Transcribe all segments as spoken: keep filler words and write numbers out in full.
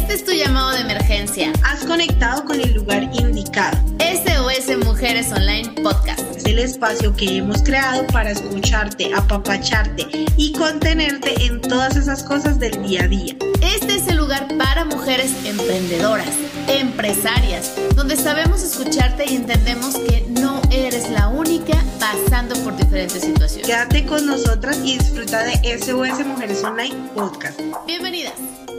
Este es tu llamado de emergencia. Has conectado con el lugar indicado. S O S Mujeres Online Podcast. Es el espacio que hemos creado para escucharte, apapacharte y contenerte en todas esas cosas del día a día. Este es el lugar para mujeres emprendedoras, empresarias, donde sabemos escucharte y entendemos que no eres la única pasando por diferentes situaciones. Quédate con nosotras y disfruta de S O S Mujeres Online Podcast. Bienvenidas.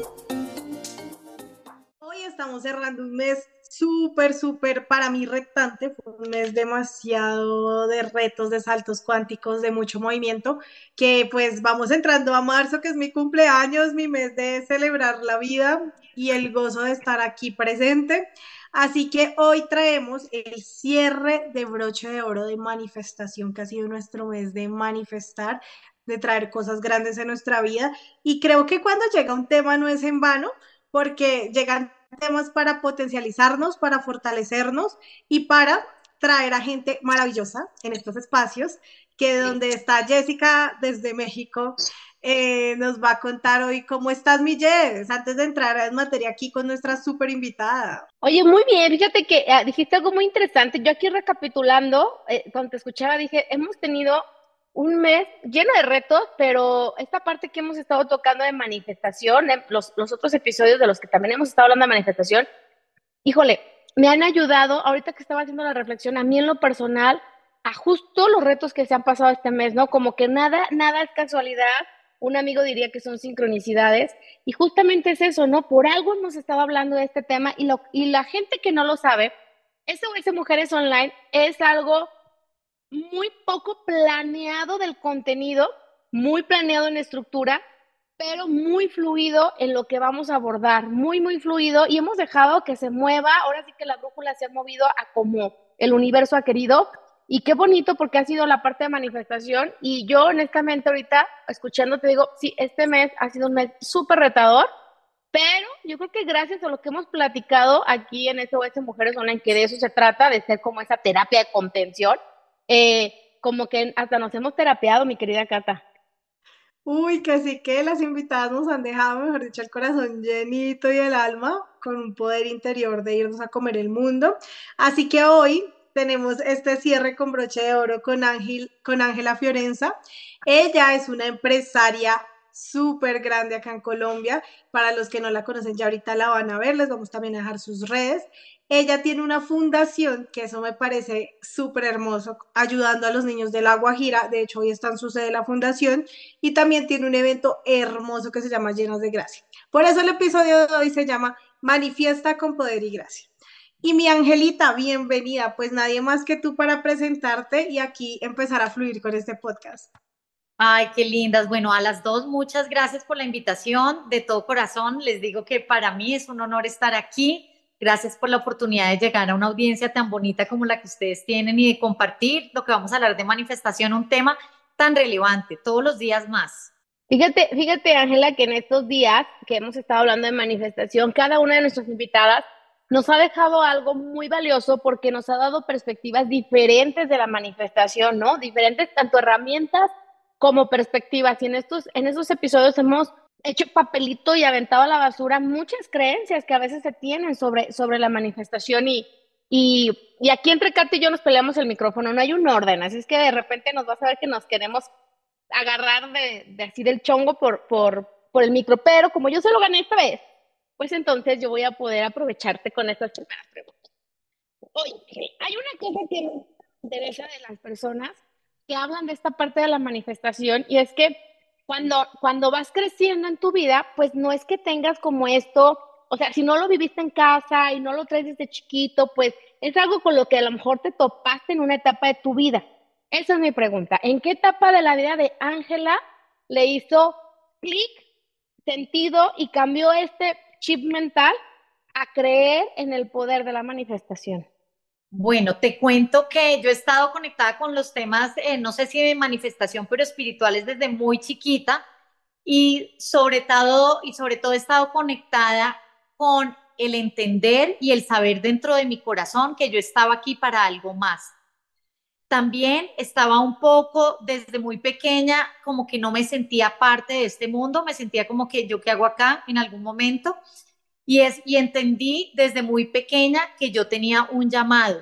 Hoy estamos cerrando un mes súper, súper para mí retante. Fue un mes demasiado de retos, de saltos cuánticos, de mucho movimiento, que pues vamos entrando a marzo, que es mi cumpleaños, mi mes de celebrar la vida y el gozo de estar aquí presente. Así que hoy traemos el cierre de broche de oro de manifestación, que ha sido nuestro mes de manifestar, de traer cosas grandes en nuestra vida. Y creo que cuando llega un tema no es en vano, porque llegan temas para potencializarnos, para fortalecernos y para traer a gente maravillosa en estos espacios, que donde está Jessica desde México, eh, nos va a contar hoy cómo estás, mi Jess, antes de entrar en materia aquí con nuestra súper invitada. Oye, muy bien, fíjate que eh, dijiste algo muy interesante. Yo aquí recapitulando, eh, cuando te escuchaba dije, hemos tenido un mes lleno de retos, pero esta parte que hemos estado tocando de manifestación, eh, los, los otros episodios de los que también hemos estado hablando de manifestación, híjole, me han ayudado, ahorita que estaba haciendo la reflexión, a mí en lo personal, a justo los retos que se han pasado este mes, ¿no? Como que nada, nada es casualidad, un amigo diría que son sincronicidades, y justamente es eso, ¿no? Por algo hemos estado hablando de este tema, y, lo, y la gente que no lo sabe, S O S Mujeres Online es algo muy poco planeado del contenido, muy planeado en estructura, pero muy fluido en lo que vamos a abordar, muy, muy fluido, y hemos dejado que se mueva, ahora sí que la brújula se ha movido a como el universo ha querido, y qué bonito porque ha sido la parte de manifestación, y yo honestamente ahorita, escuchándote digo, sí, este mes ha sido un mes súper retador, pero yo creo que gracias a lo que hemos platicado aquí en S O S Mujeres Online, que de eso se trata, de ser como esa terapia de contención, Eh, como que hasta nos hemos terapeado, mi querida Cata. Uy, que sí que las invitadas nos han dejado, mejor dicho, el corazón llenito y el alma con un poder interior de irnos a comer el mundo. Así que hoy tenemos este cierre con broche de oro con Ángel, con Ángela Fiorenza. Ella es una empresaria súper grande acá en Colombia. Para los que no la conocen, ya ahorita la van a ver, les vamos también a dejar sus redes. Ella tiene una fundación, que eso me parece súper hermoso, ayudando a los niños de La Guajira. De hecho, hoy está en su sede la fundación. Y también tiene un evento hermoso que se llama Llenos de Gracia. Por eso el episodio de hoy se llama Manifiesta con Poder y Gracia. Y mi Angelita, bienvenida. Pues nadie más que tú para presentarte y aquí empezar a fluir con este podcast. Ay, qué lindas. Bueno, a las dos, muchas gracias por la invitación. De todo corazón, les digo que para mí es un honor estar aquí. Gracias por la oportunidad de llegar a una audiencia tan bonita como la que ustedes tienen y de compartir lo que vamos a hablar de manifestación, un tema tan relevante, todos los días más. Fíjate, fíjate, Ángela, que en estos días que hemos estado hablando de manifestación, cada una de nuestras invitadas nos ha dejado algo muy valioso porque nos ha dado perspectivas diferentes de la manifestación, ¿no? Diferentes tanto herramientas como perspectivas. Y en estos, en estos episodios hemos hecho papelito y aventado a la basura muchas creencias que a veces se tienen sobre, sobre la manifestación y, y, y aquí entre Katy y yo nos peleamos el micrófono, no hay un orden, así es que de repente nos vas a ver que nos queremos agarrar de, de así del chongo por, por, por el micro, pero como yo se lo gané esta vez, pues entonces yo voy a poder aprovecharte con estas primeras preguntas. Oye, hay una cosa que me interesa de las personas que hablan de esta parte de la manifestación y es que Cuando, cuando vas creciendo en tu vida, pues no es que tengas como esto, o sea, si no lo viviste en casa y no lo traes desde chiquito, pues es algo con lo que a lo mejor te topaste en una etapa de tu vida. Esa es mi pregunta. ¿En qué etapa de la vida de Ángela le hizo clic, sentido y cambió este chip mental a creer en el poder de la manifestación? Bueno, te cuento que yo he estado conectada con los temas, eh, no sé si de manifestación, pero espirituales desde muy chiquita y sobre todo, y sobre todo he estado conectada con el entender y el saber dentro de mi corazón que yo estaba aquí para algo más. También estaba un poco desde muy pequeña como que no me sentía parte de este mundo, me sentía como que yo qué hago acá en algún momento. Y, es, y entendí desde muy pequeña que yo tenía un llamado.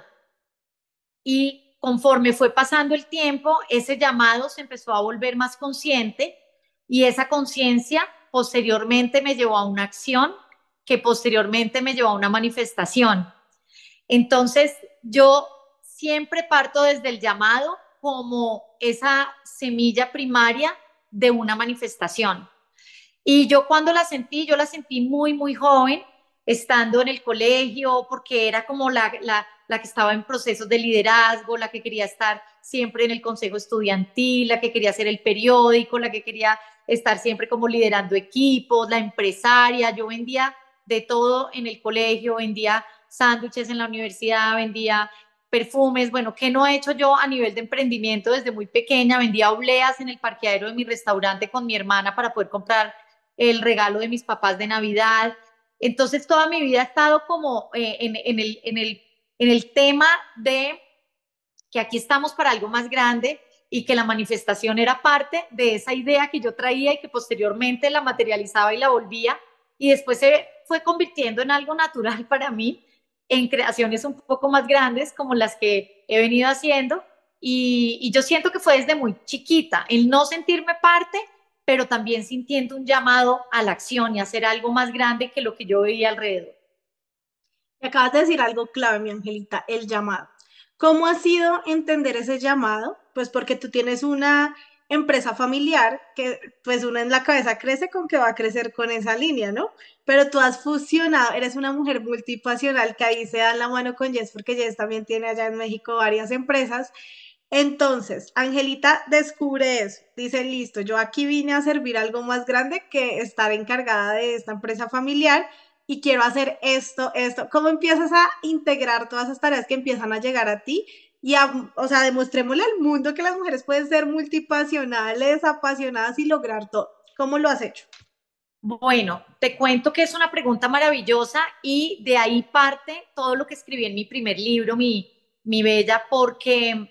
Y conforme fue pasando el tiempo, ese llamado se empezó a volver más consciente y esa conciencia posteriormente me llevó a una acción que posteriormente me llevó a una manifestación. Entonces, yo siempre parto desde el llamado como esa semilla primaria de una manifestación. Y yo cuando la sentí, yo la sentí muy, muy joven, estando en el colegio, porque era como la, la, la que estaba en procesos de liderazgo, la que quería estar siempre en el consejo estudiantil, la que quería hacer el periódico, la que quería estar siempre como liderando equipos, la empresaria. Yo vendía de todo en el colegio, vendía sándwiches en la universidad, vendía perfumes, bueno, ¿qué no he hecho yo a nivel de emprendimiento desde muy pequeña? Vendía obleas en el parqueadero de mi restaurante con mi hermana para poder comprar el regalo de mis papás de Navidad. Entonces toda mi vida he estado como eh, en, en, el, en, el, en el tema de que aquí estamos para algo más grande y que la manifestación era parte de esa idea que yo traía y que posteriormente la materializaba y la volvía y después se fue convirtiendo en algo natural para mí, en creaciones un poco más grandes como las que he venido haciendo y, y yo siento que fue desde muy chiquita, el no sentirme parte, pero también sintiendo un llamado a la acción y a hacer algo más grande que lo que yo veía alrededor. Me acabas de decir algo clave, mi Angelita, el llamado. ¿Cómo ha sido entender ese llamado? Pues porque tú tienes una empresa familiar que pues uno en la cabeza crece con que va a crecer con esa línea, ¿no? Pero tú has fusionado, eres una mujer multipasional que ahí se da la mano con Jess porque Jess también tiene allá en México varias empresas. Entonces, Angelita descubre eso, dice, listo, yo aquí vine a servir algo más grande que estar encargada de esta empresa familiar y quiero hacer esto, esto. ¿Cómo empiezas a integrar todas esas tareas que empiezan a llegar a ti? Y, a, o sea, demostrémosle al mundo que las mujeres pueden ser multipasionales, apasionadas y lograr todo. ¿Cómo lo has hecho? Bueno, te cuento que es una pregunta maravillosa y de ahí parte todo lo que escribí en mi primer libro, mi, mi Bella, porque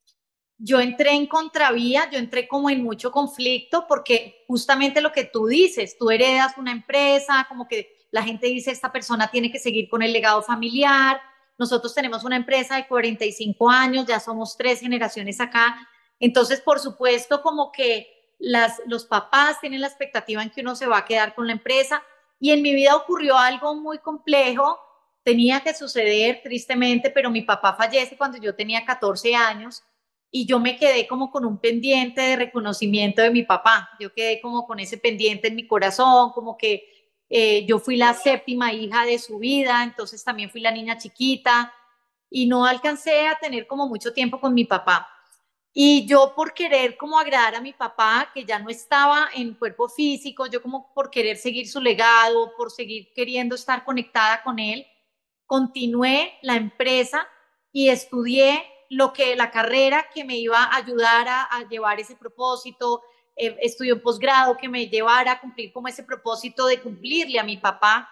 yo entré en contravía, yo entré como en mucho conflicto porque justamente lo que tú dices, tú heredas una empresa, como que la gente dice, esta persona tiene que seguir con el legado familiar. Nosotros tenemos una empresa de cuarenta y cinco años, ya somos tres generaciones acá. Entonces, por supuesto, como que las, los papás tienen la expectativa en que uno se va a quedar con la empresa. Y en mi vida ocurrió algo muy complejo, tenía que suceder tristemente, pero mi papá fallece cuando yo tenía catorce años y yo me quedé como con un pendiente de reconocimiento de mi papá. Yo quedé como con ese pendiente en mi corazón, como que eh, yo fui la séptima hija de su vida, entonces también fui la niña chiquita y no alcancé a tener como mucho tiempo con mi papá. Y yo por querer como agradar a mi papá, que ya no estaba en cuerpo físico, yo como por querer seguir su legado, por seguir queriendo estar conectada con él, continué la empresa y estudié lo que la carrera que me iba a ayudar a, a llevar ese propósito, eh, estudié un posgrado que me llevara a cumplir como ese propósito de cumplirle a mi papá.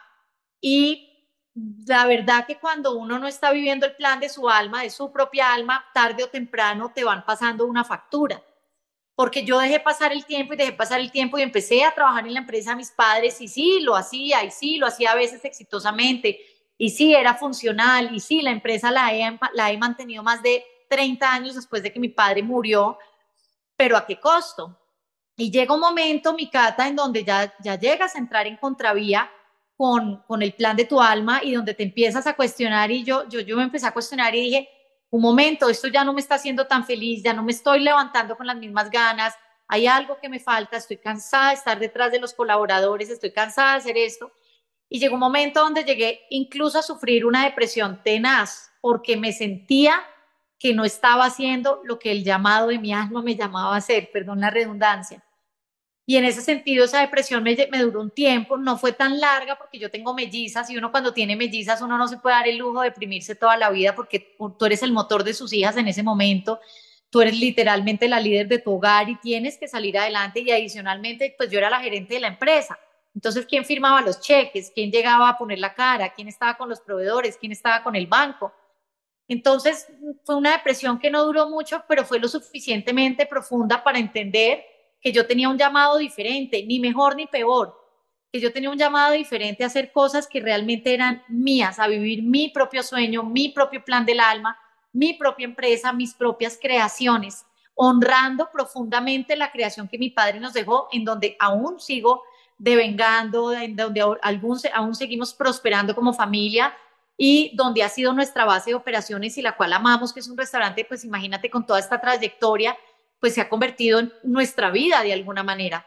Y la verdad que cuando uno no está viviendo el plan de su alma, de su propia alma, tarde o temprano te van pasando una factura. Porque yo dejé pasar el tiempo y dejé pasar el tiempo y empecé a trabajar en la empresa de mis padres y sí, lo hacía y sí, lo hacía a veces exitosamente y sí, era funcional y sí, la empresa la he, la he mantenido más de treinta años después de que mi padre murió, pero ¿a qué costo? Y llega un momento, mi Cata, en donde ya, ya llegas a entrar en contravía con, con el plan de tu alma y donde te empiezas a cuestionar y yo, yo, yo me empecé a cuestionar y dije, un momento, esto ya no me está haciendo tan feliz, ya no me estoy levantando con las mismas ganas, hay algo que me falta, estoy cansada de estar detrás de los colaboradores, estoy cansada de hacer esto. Y llegó un momento donde llegué incluso a sufrir una depresión tenaz porque me sentía que no estaba haciendo lo que el llamado de mi alma me llamaba a hacer, perdón la redundancia. Y en ese sentido esa depresión me, me duró un tiempo, no fue tan larga porque yo tengo mellizas y uno cuando tiene mellizas uno no se puede dar el lujo de deprimirse toda la vida porque tú eres el motor de sus hijas en ese momento, tú eres literalmente la líder de tu hogar y tienes que salir adelante y adicionalmente pues yo era la gerente de la empresa. Entonces, ¿quién firmaba los cheques? ¿Quién llegaba a poner la cara? ¿Quién estaba con los proveedores? ¿Quién estaba con el banco? Entonces, fue una depresión que no duró mucho, pero fue lo suficientemente profunda para entender que yo tenía un llamado diferente, ni mejor ni peor. que yo tenía un llamado diferente a hacer cosas que realmente eran mías, a vivir mi propio sueño, mi propio plan del alma, mi propia empresa, mis propias creaciones, honrando profundamente la creación que mi padre nos dejó, en donde aún sigo devengando, en donde aún, aún seguimos prosperando como familia y donde ha sido nuestra base de operaciones y la cual amamos, que es un restaurante, pues imagínate con toda esta trayectoria, pues se ha convertido en nuestra vida de alguna manera.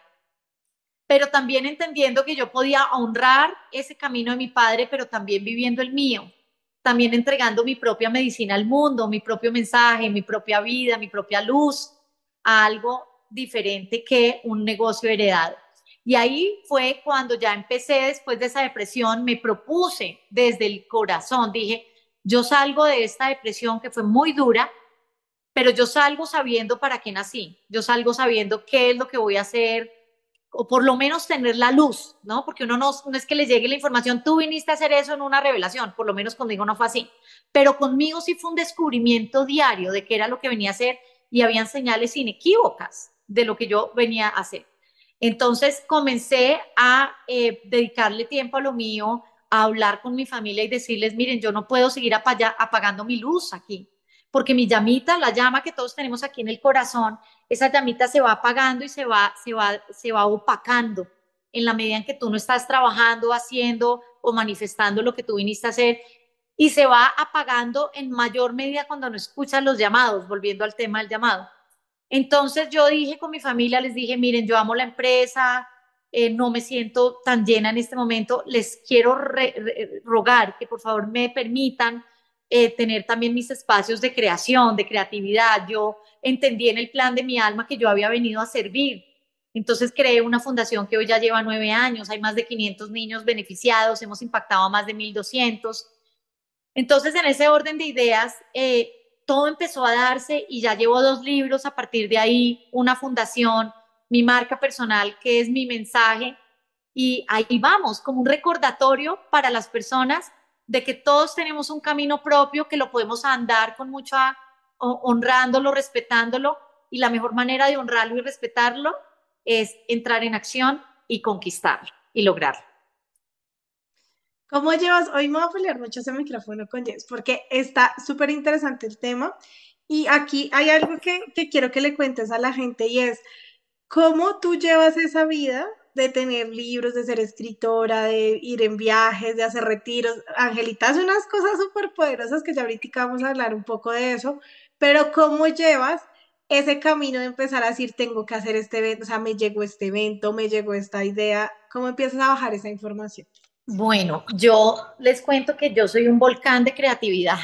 Pero también entendiendo que yo podía honrar ese camino de mi padre, pero también viviendo el mío, también entregando mi propia medicina al mundo, mi propio mensaje, mi propia vida, mi propia luz, a algo diferente que un negocio heredado. Y ahí fue cuando ya empecé, después de esa depresión, me propuse desde el corazón, dije, yo salgo de esta depresión que fue muy dura, pero yo salgo sabiendo para qué nací, yo salgo sabiendo qué es lo que voy a hacer, o por lo menos tener la luz, ¿no? Porque uno no, no es que le llegue la información, tú viniste a hacer eso en una revelación, por lo menos conmigo no fue así, pero conmigo sí fue un descubrimiento diario de qué era lo que venía a hacer y habían señales inequívocas de lo que yo venía a hacer. Entonces comencé a eh, dedicarle tiempo a lo mío, a hablar con mi familia y decirles, miren, yo no puedo seguir apagando mi luz aquí, porque mi llamita, la llama que todos tenemos aquí en el corazón, esa llamita se va apagando y se va, se va, se va opacando en la medida en que tú no estás trabajando, haciendo o manifestando lo que tú viniste a hacer, y se va apagando en mayor medida cuando no escuchas los llamados, volviendo al tema del llamado. Entonces yo dije con mi familia, les dije, miren, yo amo la empresa, eh, no me siento tan llena en este momento, les quiero re, re, rogar que por favor me permitan eh, tener también mis espacios de creación, de creatividad. Yo entendí en el plan de mi alma que yo había venido a servir. Entonces creé una fundación que hoy ya lleva nueve años, hay más de quinientos niños beneficiados, hemos impactado a más de mil doscientos. Entonces en ese orden de ideas, eh, todo empezó a darse y ya llevo dos libros a partir de ahí, una fundación, mi marca personal, que es mi mensaje, y ahí vamos, como un recordatorio para las personas de que todos tenemos un camino propio, que lo podemos andar con mucha, honrándolo, respetándolo, y la mejor manera de honrarlo y respetarlo es entrar en acción y conquistarlo y lograrlo. ¿Cómo llevas? Hoy me voy a pelear mucho ese micrófono con Jess porque está súper interesante el tema y aquí hay algo que, que quiero que le cuentes a la gente y es cómo tú llevas esa vida de tener libros, de ser escritora, de ir en viajes, de hacer retiros. Angelita hace unas cosas súper poderosas que ya ahorita vamos a hablar un poco de eso, pero ¿cómo llevas ese camino de empezar a decir, tengo que hacer este evento, o sea, me llegó este evento, me llegó esta idea? ¿Cómo empiezas a bajar esa información? Bueno, yo les cuento que yo soy un volcán de creatividad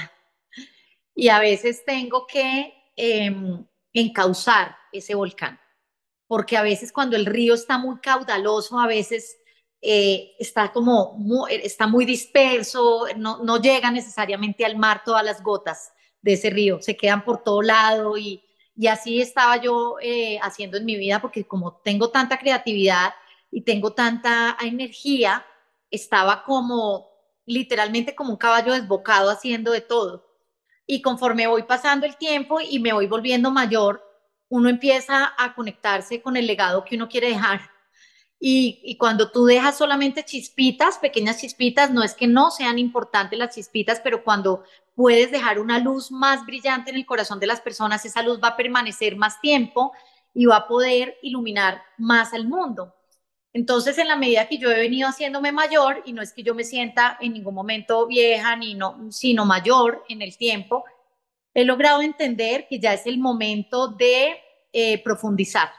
y a veces tengo que eh, encauzar ese volcán, porque a veces cuando el río está muy caudaloso, a veces eh, está como muy, está muy disperso, no, no llega necesariamente al mar todas las gotas de ese río, se quedan por todo lado y, y así estaba yo eh, haciendo en mi vida, porque como tengo tanta creatividad y tengo tanta energía, estaba como literalmente como un caballo desbocado haciendo de todo. Y conforme voy pasando el tiempo y me voy volviendo mayor, uno empieza a conectarse con el legado que uno quiere dejar. Y, y cuando tú dejas solamente chispitas, pequeñas chispitas, no es que no sean importantes las chispitas, pero cuando puedes dejar una luz más brillante en el corazón de las personas, esa luz va a permanecer más tiempo y va a poder iluminar más al mundo. Entonces, en la medida que yo he venido haciéndome mayor, y no es que yo me sienta en ningún momento vieja, ni no, sino mayor en el tiempo, he logrado entender que ya es el momento de eh, profundizar,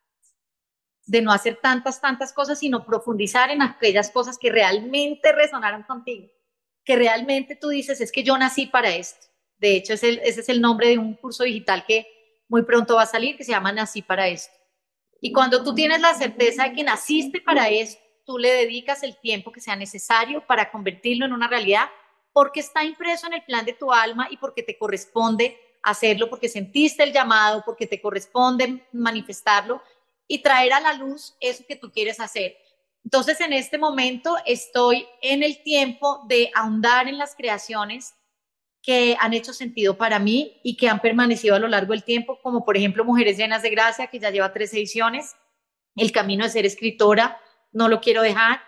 de no hacer tantas, tantas cosas, sino profundizar en aquellas cosas que realmente resonaron contigo, que realmente tú dices, es que yo nací para esto. De hecho, es el, ese es el nombre de un curso digital que muy pronto va a salir, que se llama Nací para esto. Y cuando tú tienes la certeza de que naciste para eso, tú le dedicas el tiempo que sea necesario para convertirlo en una realidad, porque está impreso en el plan de tu alma y porque te corresponde hacerlo, porque sentiste el llamado, porque te corresponde manifestarlo y traer a la luz eso que tú quieres hacer. Entonces, en este momento estoy en el tiempo de ahondar en las creaciones que han hecho sentido para mí y que han permanecido a lo largo del tiempo, como por ejemplo Mujeres Llenas de Gracia, que ya lleva tres ediciones, El Camino de Ser Escritora, no lo quiero dejar,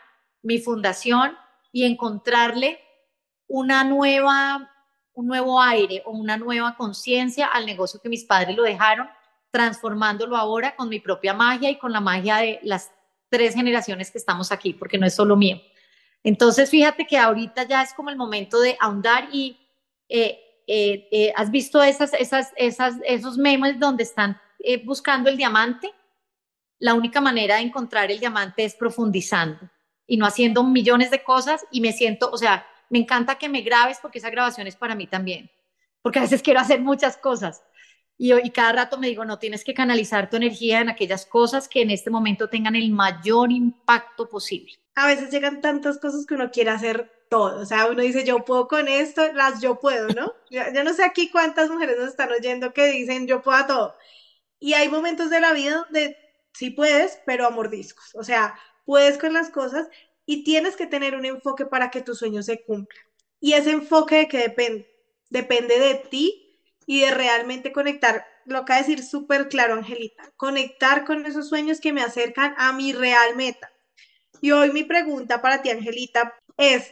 mi fundación y encontrarle una nueva, un nuevo aire o una nueva conciencia al negocio que mis padres lo dejaron, transformándolo ahora con mi propia magia y con la magia de las tres generaciones que estamos aquí, porque no es solo mío. Entonces, fíjate que ahorita ya es como el momento de ahondar y eh, eh, eh, ¿has visto esas, esas, esas, esos memes donde están eh, buscando el diamante? La única manera de encontrar el diamante es profundizando y no haciendo millones de cosas, y me siento, o sea, me encanta que me grabes porque esa grabación es para mí también, porque a veces quiero hacer muchas cosas y, y cada rato me digo, no, tienes que canalizar tu energía en aquellas cosas que en este momento tengan el mayor impacto posible. A veces llegan tantas cosas que uno quiere hacer todo, o sea, uno dice, yo puedo con esto, las yo puedo, ¿no? Yo, yo no sé aquí cuántas mujeres nos están oyendo que dicen, yo puedo a todo. Y hay momentos de la vida donde sí puedes, pero a mordiscos. O sea, puedes con las cosas y tienes que tener un enfoque para que tu sueño se cumpla. Y ese enfoque de que depende, depende de ti y de realmente conectar, lo acaba de decir súper claro, Angelita, conectar con esos sueños que me acercan a mi real meta. Y hoy mi pregunta para ti, Angelita, es,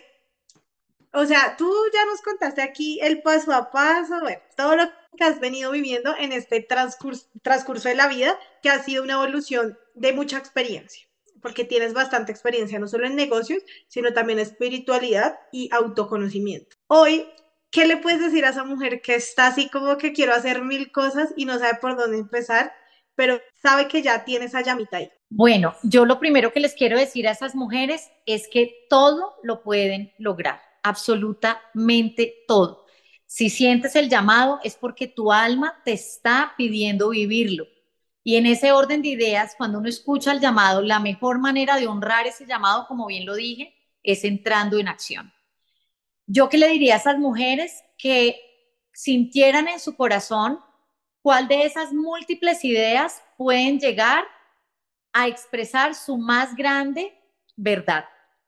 o sea, tú ya nos contaste aquí el paso a paso, bueno, todo lo que has venido viviendo en este transcurso, transcurso de la vida, que ha sido una evolución de mucha experiencia, porque tienes bastante experiencia, no solo en negocios, sino también en espiritualidad y autoconocimiento. Hoy, ¿qué le puedes decir a esa mujer que está así como que quiero hacer mil cosas y no sabe por dónde empezar, pero sabe que ya tiene esa llamita ahí? Bueno, yo lo primero que les quiero decir a esas mujeres es que todo lo pueden lograr, absolutamente todo. Si sientes el llamado es porque tu alma te está pidiendo vivirlo. Y en ese orden de ideas, cuando uno escucha el llamado, la mejor manera de honrar ese llamado, como bien lo dije, es entrando en acción. Yo qué le diría a esas mujeres que sintieran en su corazón cuál de esas múltiples ideas pueden llegar a expresar su más grande verdad.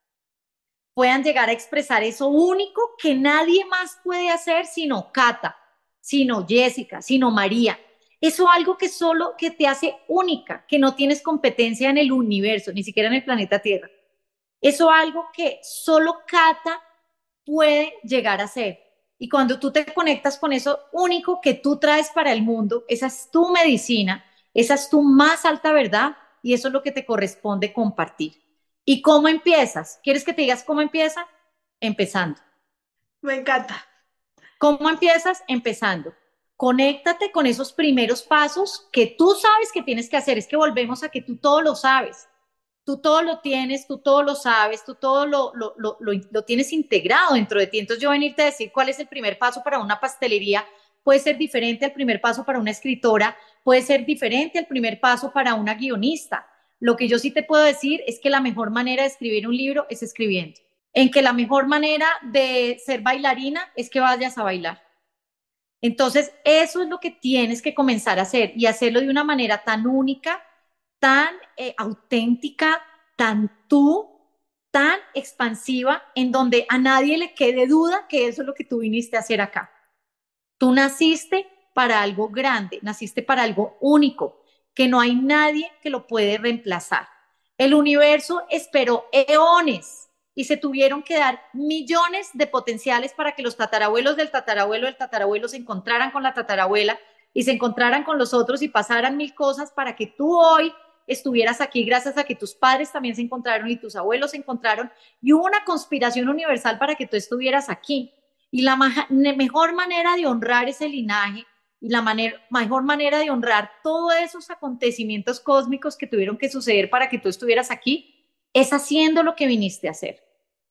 Puedan llegar a expresar eso único que nadie más puede hacer sino Cata, sino Jessica, sino María. Eso algo que solo que te hace única, que no tienes competencia en el universo, ni siquiera en el planeta Tierra. Eso algo que solo Cata puede llegar a ser. Y cuando tú te conectas con eso único que tú traes para el mundo, esa es tu medicina, esa es tu más alta verdad y eso es lo que te corresponde compartir. ¿Y cómo empiezas? ¿Quieres que te digas cómo empieza? Empezando. Me encanta. ¿Cómo empiezas? Empezando. Conéctate con esos primeros pasos que tú sabes que tienes que hacer. Es que volvemos a que tú todo lo sabes. Tú todo lo tienes, tú todo lo sabes, tú todo lo, lo, lo, lo, lo tienes integrado dentro de ti. Entonces yo venirte a decir cuál es el primer paso para una pastelería puede ser diferente al primer paso para una escritora, puede ser diferente al primer paso para una guionista. Lo que yo sí te puedo decir es que la mejor manera de escribir un libro es escribiendo. En que la mejor manera de ser bailarina es que vayas a bailar. Entonces eso es lo que tienes que comenzar a hacer y hacerlo de una manera tan única, tan eh, auténtica, tan tú, tan expansiva, en donde a nadie le quede duda que eso es lo que tú viniste a hacer acá. Tú naciste para algo grande, naciste para algo único, que no hay nadie que lo puede reemplazar. El universo esperó eones y se tuvieron que dar millones de potenciales para que los tatarabuelos del tatarabuelo del tatarabuelo se encontraran con la tatarabuela y se encontraran con los otros y pasaran mil cosas para que tú hoy estuvieras aquí gracias a que tus padres también se encontraron y tus abuelos se encontraron y hubo una conspiración universal para que tú estuvieras aquí. Y la mejor manera de honrar ese linaje y la manera, mejor manera de honrar todos esos acontecimientos cósmicos que tuvieron que suceder para que tú estuvieras aquí es haciendo lo que viniste a hacer.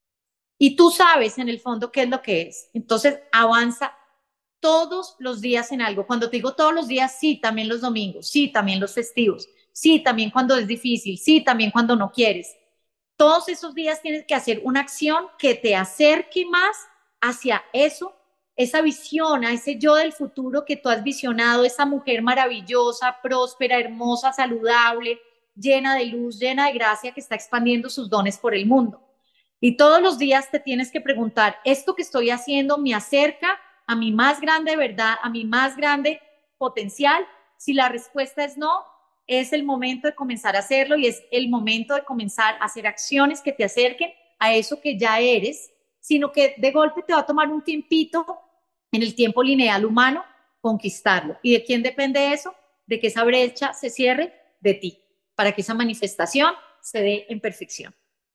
Y tú sabes en el fondo qué es lo que es. Entonces avanza todos los días en algo. Cuando te digo todos los días, sí, también los domingos, sí, también los festivos, sí, también cuando es difícil, sí, también cuando no quieres. Todos esos días tienes que hacer una acción que te acerque más hacia eso, esa visión, a ese yo del futuro que tú has visionado, esa mujer maravillosa, próspera, hermosa, saludable, llena de luz, llena de gracia, que está expandiendo sus dones por el mundo. Y todos los días te tienes que preguntar, ¿esto que estoy haciendo me acerca a mi más grande verdad, a mi más grande potencial? Si la respuesta es no, es el momento de comenzar a hacerlo y es el momento de comenzar a hacer acciones que te acerquen a eso que ya eres, sino que de golpe te va a tomar un tiempito en el tiempo lineal humano conquistarlo. ¿Y de quién depende eso? De que esa brecha se cierre, de ti, para que esa manifestación se dé en perfección.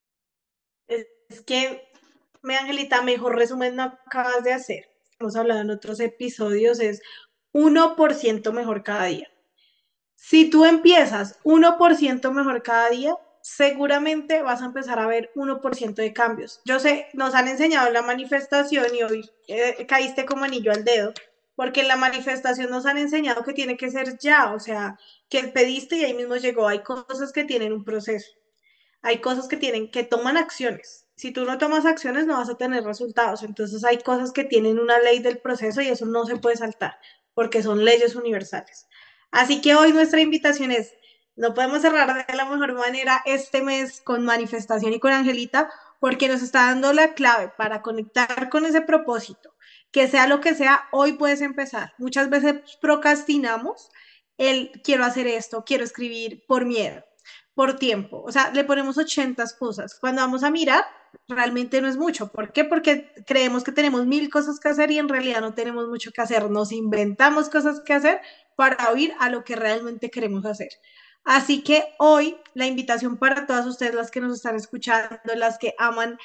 Es que, mi Angelita, mejor resumen no acabas de hacer. Hemos hablado en otros episodios, es uno por ciento mejor cada día. Si tú empiezas uno por ciento mejor cada día, seguramente vas a empezar a ver uno por ciento de cambios. Yo sé, nos han enseñado la manifestación y hoy eh, caíste como anillo al dedo, porque en la manifestación nos han enseñado que tiene que ser ya, o sea, que pediste y ahí mismo llegó. Hay cosas que tienen un proceso, hay cosas que tienen, que toman acciones. Si tú no tomas acciones, no vas a tener resultados. Entonces hay cosas que tienen una ley del proceso y eso no se puede saltar, porque son leyes universales. Así que hoy nuestra invitación es, no podemos cerrar de la mejor manera este mes con manifestación y con Angelita, porque nos está dando la clave para conectar con ese propósito. Que sea lo que sea, hoy puedes empezar. Muchas veces procrastinamos el quiero hacer esto, quiero escribir por miedo, por tiempo. O sea, le ponemos ochenta cosas. Cuando vamos a mirar, realmente no es mucho. ¿Por qué? Porque creemos que tenemos mil cosas que hacer y en realidad no tenemos mucho que hacer. Nos inventamos cosas que hacer para oír a lo que realmente queremos hacer. Así que hoy la invitación para todas ustedes, las que nos están escuchando, las que aman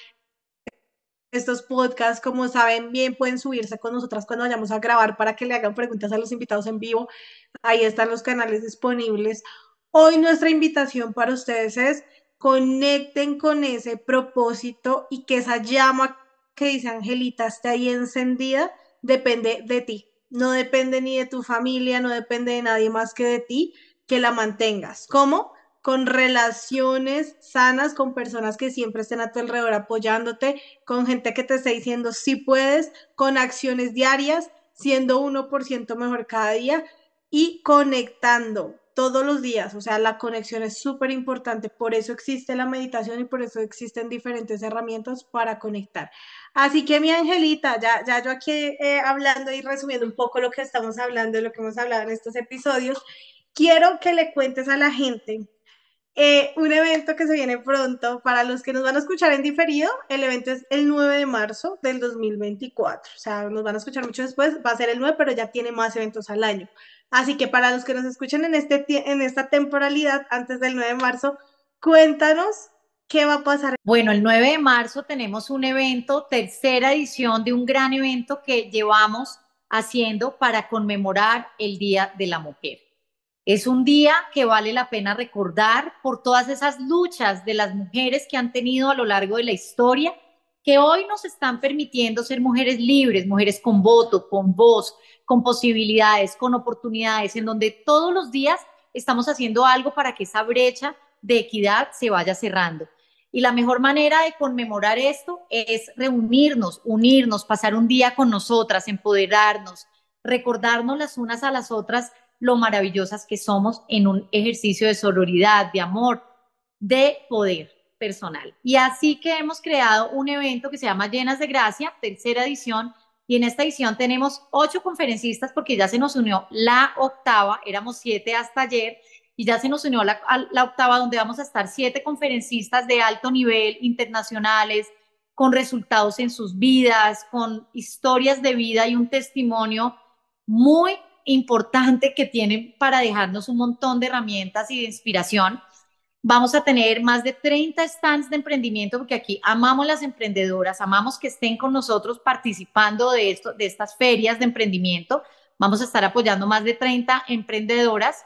estos podcasts, como saben bien, pueden subirse con nosotras cuando vayamos a grabar para que le hagan preguntas a los invitados en vivo. Ahí están los canales disponibles. Hoy nuestra invitación para ustedes es conecten con ese propósito y que esa llama que dice Angelita esté ahí encendida, depende de ti. No depende ni de tu familia, no depende de nadie más que de ti, que la mantengas. ¿Cómo? Con relaciones sanas, con personas que siempre estén a tu alrededor apoyándote, con gente que te esté diciendo sí puedes, con acciones diarias, siendo uno por ciento mejor cada día y conectando todos los días. O sea, la conexión es súper importante, por eso existe la meditación y por eso existen diferentes herramientas para conectar. Así que mi Angelita, ya, ya yo aquí eh, hablando y resumiendo un poco lo que estamos hablando, lo que hemos hablado en estos episodios, quiero que le cuentes a la gente eh, un evento que se viene pronto. Para los que nos van a escuchar en diferido, el evento es el nueve de marzo del dos mil veinticuatro. O sea, nos van a escuchar mucho después, va a ser el nueve, pero ya tiene más eventos al año. Así que para los que nos escuchen en, este, en esta temporalidad, antes del nueve de marzo, cuéntanos qué va a pasar. Bueno, el nueve de marzo tenemos un evento, tercera edición de un gran evento que llevamos haciendo para conmemorar el Día de la Mujer. Es un día que vale la pena recordar por todas esas luchas de las mujeres que han tenido a lo largo de la historia, que hoy nos están permitiendo ser mujeres libres, mujeres con voto, con voz, con posibilidades, con oportunidades, en donde todos los días estamos haciendo algo para que esa brecha de equidad se vaya cerrando. Y la mejor manera de conmemorar esto es reunirnos, unirnos, pasar un día con nosotras, empoderarnos, recordarnos las unas a las otras lo maravillosas que somos en un ejercicio de sororidad, de amor, de poder personal. Y así que hemos creado un evento que se llama Llenas de Gracia, tercera edición, y en esta edición tenemos ocho conferencistas porque ya se nos unió la octava, éramos siete hasta ayer, y ya se nos unió la, la octava, donde vamos a estar siete conferencistas de alto nivel, internacionales, con resultados en sus vidas, con historias de vida y un testimonio muy importante que tienen para dejarnos un montón de herramientas y de inspiración. Vamos a tener más de treinta stands de emprendimiento, porque aquí amamos las emprendedoras, amamos que estén con nosotros participando de, esto, de estas ferias de emprendimiento. Vamos a estar apoyando más de treinta emprendedoras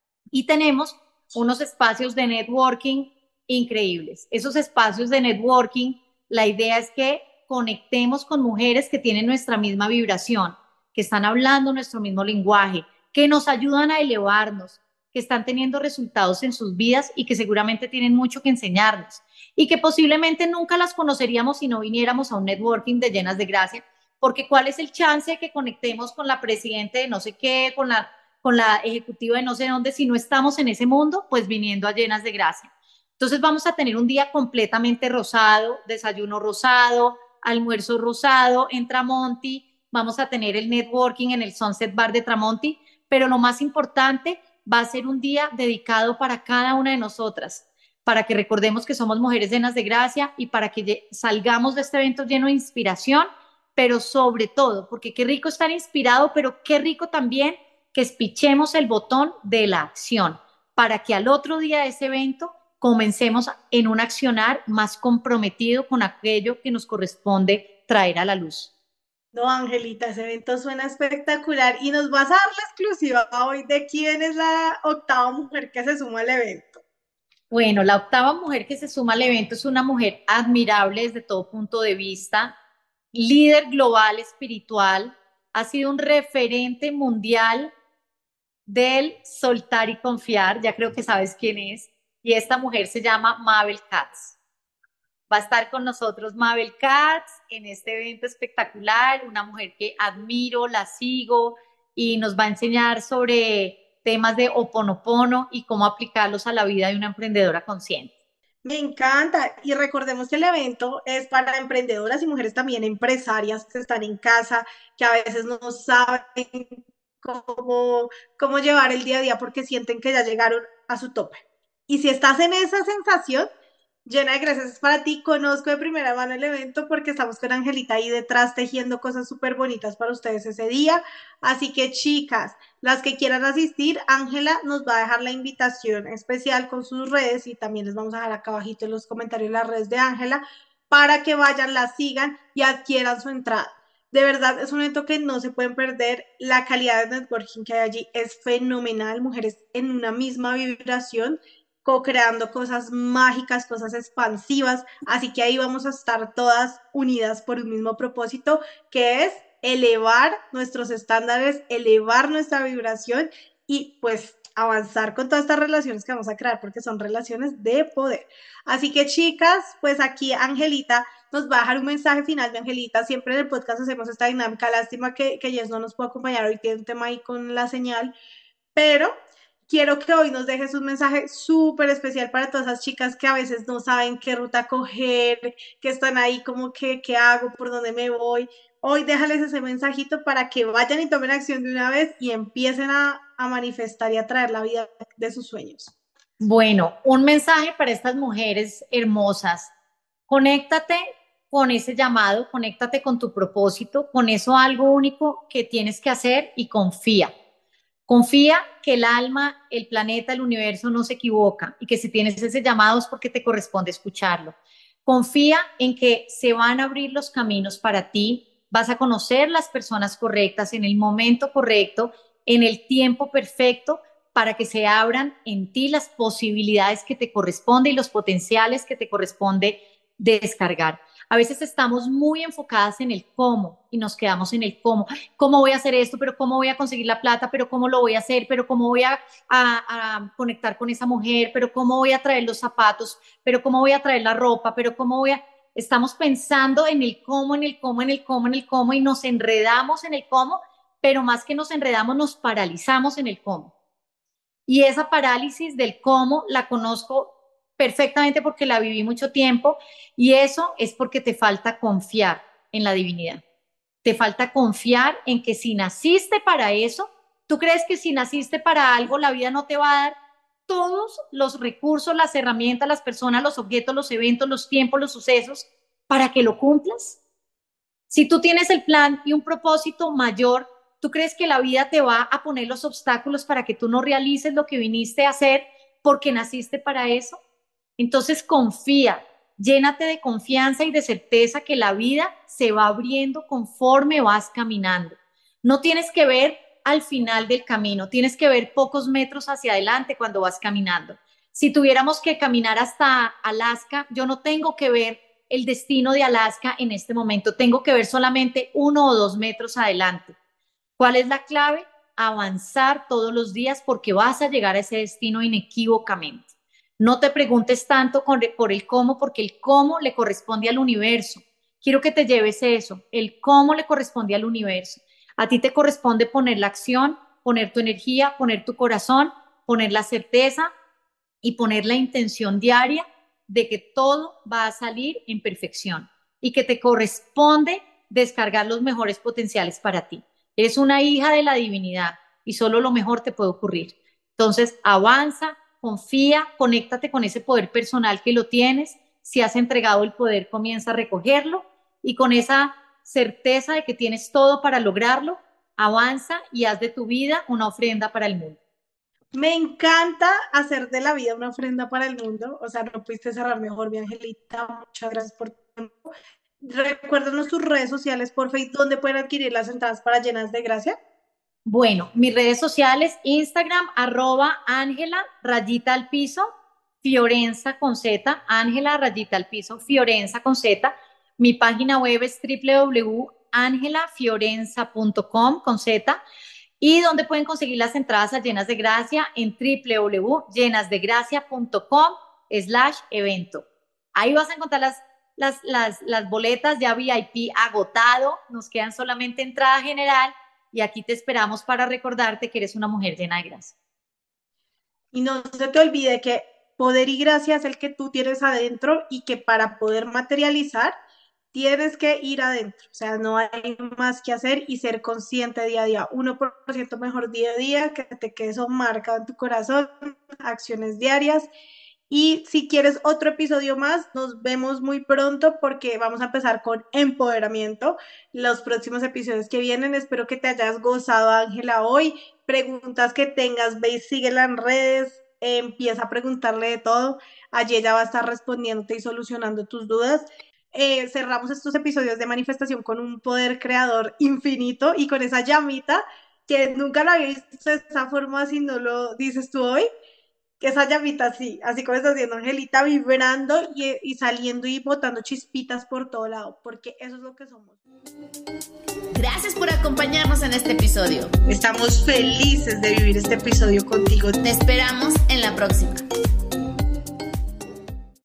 y tenemos unos espacios de networking increíbles. Esos espacios de networking, la idea es que conectemos con mujeres que tienen nuestra misma vibración, que están hablando nuestro mismo lenguaje, que nos ayudan a elevarnos, que están teniendo resultados en sus vidas y que seguramente tienen mucho que enseñarnos y que posiblemente nunca las conoceríamos si no viniéramos a un networking de Llenas de Gracia, porque ¿cuál es el chance de que conectemos con la presidenta de no sé qué, con la, con la ejecutiva de no sé dónde, si no estamos en ese mundo? Pues viniendo a Llenas de Gracia. Entonces vamos a tener un día completamente rosado, desayuno rosado, almuerzo rosado en Tramonti. Vamos a tener el networking en el Sunset Bar de Tramonti, pero lo más importante va a ser un día dedicado para cada una de nosotras, para que recordemos que somos mujeres llenas de gracia y para que salgamos de este evento lleno de inspiración, pero sobre todo, porque qué rico estar inspirado, pero qué rico también que espichemos el botón de la acción, para que al otro día de ese evento comencemos en un accionar más comprometido con aquello que nos corresponde traer a la luz. No, Angelita, ese evento suena espectacular y nos vas a dar la exclusiva hoy de quién es la octava mujer que se suma al evento. Bueno, la octava mujer que se suma al evento es una mujer admirable desde todo punto de vista, líder global espiritual, ha sido un referente mundial del soltar y confiar, ya creo que sabes quién es, y esta mujer se llama Mabel Katz. Va a estar con nosotros Mabel Katz en este evento espectacular, una mujer que admiro, la sigo y nos va a enseñar sobre temas de Ho'oponopono y cómo aplicarlos a la vida de una emprendedora consciente. Me encanta. Y recordemos que el evento es para emprendedoras y mujeres también empresarias que están en casa, que a veces no saben cómo, cómo llevar el día a día porque sienten que ya llegaron a su tope. Y si estás en esa sensación, llena de gracias es para ti, conozco de primera mano el evento porque estamos con Angelita ahí detrás tejiendo cosas súper bonitas para ustedes ese día. Así que chicas, las que quieran asistir, Ángela nos va a dejar la invitación especial con sus redes y también les vamos a dejar acá abajito en los comentarios las redes de Ángela para que vayan, la sigan y adquieran su entrada. De verdad, es un evento que no se pueden perder. La calidad de networking que hay allí es fenomenal. Mujeres en una misma vibración, co-creando cosas mágicas, cosas expansivas. Así que ahí vamos a estar todas unidas por un mismo propósito, que es elevar nuestros estándares, elevar nuestra vibración y pues avanzar con todas estas relaciones que vamos a crear, porque son relaciones de poder. Así que chicas, pues aquí Angelita nos va a dejar un mensaje final de Angelita. Siempre en el podcast hacemos esta dinámica. Lástima que, que Jess no nos puede acompañar hoy, tiene un tema ahí con la señal, pero quiero que hoy nos dejes un mensaje súper especial para todas esas chicas que a veces no saben qué ruta coger, que están ahí como que, ¿qué hago? ¿Por dónde me voy? Hoy déjales ese mensajito para que vayan y tomen acción de una vez y empiecen a, a manifestar y a traer la vida de sus sueños. Bueno, un mensaje para estas mujeres hermosas. Conéctate con ese llamado, conéctate con tu propósito, con eso algo único que tienes que hacer y confía. Confía que el alma, el planeta, el universo no se equivoca y que si tienes ese llamado es porque te corresponde escucharlo. Confía en que se van a abrir los caminos para ti, vas a conocer las personas correctas en el momento correcto, en el tiempo perfecto, para que se abran en ti las posibilidades que te corresponde y los potenciales que te corresponde descargar. A veces estamos muy enfocadas en el cómo y nos quedamos en el cómo. ¿Cómo voy a hacer esto? ¿Pero cómo voy a conseguir la plata? ¿Pero cómo lo voy a hacer? ¿Pero cómo voy a, a, a conectar con esa mujer? ¿Pero cómo voy a traer los zapatos? ¿Pero cómo voy a traer la ropa? ¿Pero cómo voy a...? Estamos pensando en el cómo, en el cómo, en el cómo, en el cómo y nos enredamos en el cómo, pero más que nos enredamos, nos paralizamos en el cómo. Y esa parálisis del cómo la conozco perfectamente porque la viví mucho tiempo y eso es porque te falta confiar en la divinidad. Te falta confiar en que si naciste para eso, tú crees que si naciste para algo, la vida no te va a dar todos los recursos, las herramientas, las personas, los objetos, los eventos, los tiempos, los sucesos para que lo cumplas. Si tú tienes el plan y un propósito mayor, ¿tú crees que la vida te va a poner los obstáculos para que tú no realices lo que viniste a hacer porque naciste para eso? Entonces confía, llénate de confianza y de certeza que la vida se va abriendo conforme vas caminando. No tienes que ver al final del camino, tienes que ver pocos metros hacia adelante cuando vas caminando. Si tuviéramos que caminar hasta Alaska, yo no tengo que ver el destino de Alaska en este momento, tengo que ver solamente uno o dos metros adelante. ¿Cuál es la clave? Avanzar todos los días porque vas a llegar a ese destino inequívocamente. No te preguntes tanto por el cómo, porque el cómo le corresponde al universo. Quiero que te lleves eso. El cómo le corresponde al universo. A ti te corresponde poner la acción, poner tu energía, poner tu corazón, poner la certeza y poner la intención diaria de que todo va a salir en perfección y que te corresponde descargar los mejores potenciales para ti. Eres una hija de la divinidad y solo lo mejor te puede ocurrir. Entonces, avanza, confía, conéctate con ese poder personal que lo tienes. Si has entregado el poder, comienza a recogerlo y con esa certeza de que tienes todo para lograrlo, avanza y haz de tu vida una ofrenda para el mundo. Me encanta hacer de la vida una ofrenda para el mundo. O sea, no pudiste cerrar mejor, mi Angelita. Muchas gracias por tu tiempo. Recuérdanos tus redes sociales, por Facebook, donde pueden adquirir las entradas para Llenas de Gracia. Bueno, mis redes sociales, Instagram, arroba Ángela, rayita al piso, Fiorenza con Z, Ángela, rayita al piso, Fiorenza con Z. Mi página web es w w w punto angela fiorenza punto com con Z. Y donde pueden conseguir las entradas a Llenas de Gracia en w w w punto llenas de gracia punto com slash evento. Ahí vas a encontrar las, las, las, las boletas ya V I P agotado, nos quedan solamente entrada general y aquí te esperamos para recordarte que eres una mujer llena de gracia. Y no se te olvide que poder y gracia es el que tú tienes adentro y que para poder materializar tienes que ir adentro, o sea, no hay más que hacer y ser consciente día a día, uno por ciento mejor día a día, que te quede eso marcado en tu corazón, acciones diarias. Y si quieres otro episodio más, nos vemos muy pronto porque vamos a empezar con empoderamiento. Los próximos episodios que vienen, espero que te hayas gozado, Ángela, hoy. Preguntas que tengas, ve y síguela en redes, eh, empieza a preguntarle de todo. Allí ella va a estar respondiéndote y solucionando tus dudas. Eh, cerramos estos episodios de manifestación con un poder creador infinito y con esa llamita que nunca la había visto de esa forma, si no lo dices tú hoy, que esa llamita así, así como está haciendo Angelita, vibrando y, y saliendo y botando chispitas por todo lado, porque eso es lo que somos. Gracias por acompañarnos en este episodio. Estamos felices de vivir este episodio contigo. Te esperamos en la próxima.